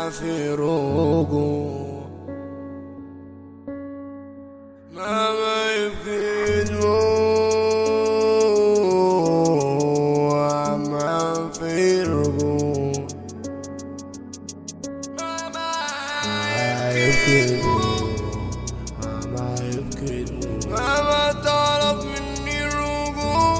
ما في رجوع، ما يبكي دموع، ما في رجوع، ما يبكي دموع، ما يبكي دموع، ما طلب مني الرجوع.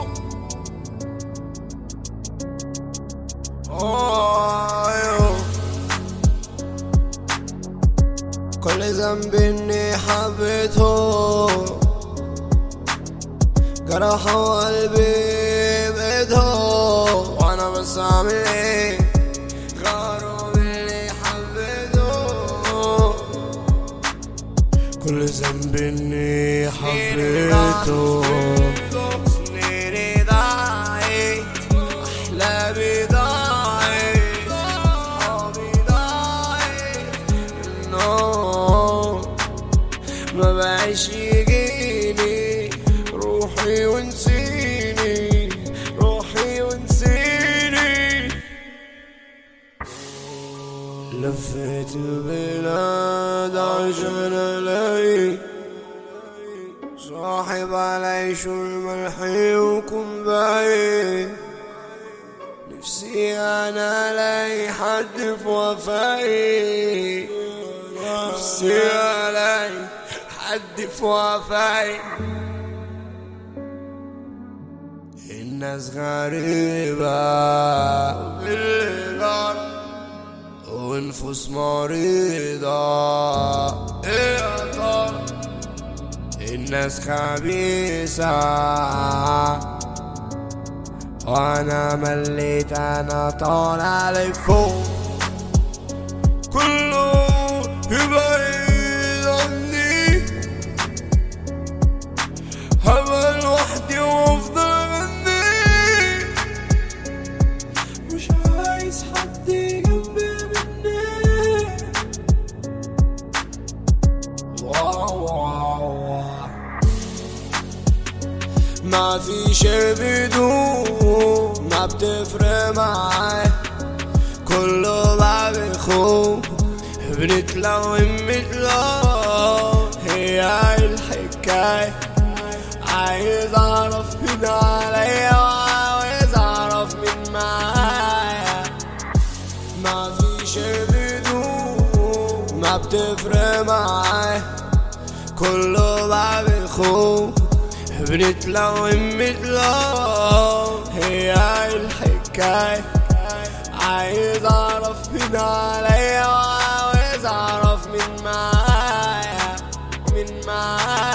كل ذنب اني حبيته، جرحوا قلبي بايدهم، وانا بس اعمل ايه غاروا باللي حبيته. كل ذنب اني حبيته، سنيني ضاعت، احلامي ضاعت، صحابي ضاعت، النوم ما بقاش يجيني، روحي ونسيني، روحي ونسيني. لفيت البلاد عشان الاقي صاحب العيش والملح وكن بعيد، نفسي انا الاقي حد في وفائي، نفسي الاقي حد في وفائي. الناس غريبة بالغرب ونفوس مريضة، ايه يا ترى الناس خبيثة، وانا مليت انا طالع لفوق، كله يبعد عني، هبقى لوحدي وافضل اغني، مش عايز حد جنبي مني. ما في شي بدون ما بتفرق معاي، كله بقى بخوف بنتلون متلون، هي الحكاية عايز اعرف مين عليا وعايز اعرف مين معايا. ما في شي بدون ما بتفرق معاي، كله بقى بخوف بنتلون متلون، هي الحكاية عايز اعرف مين عليا وعايز اعرف مين معايا، مين معايا.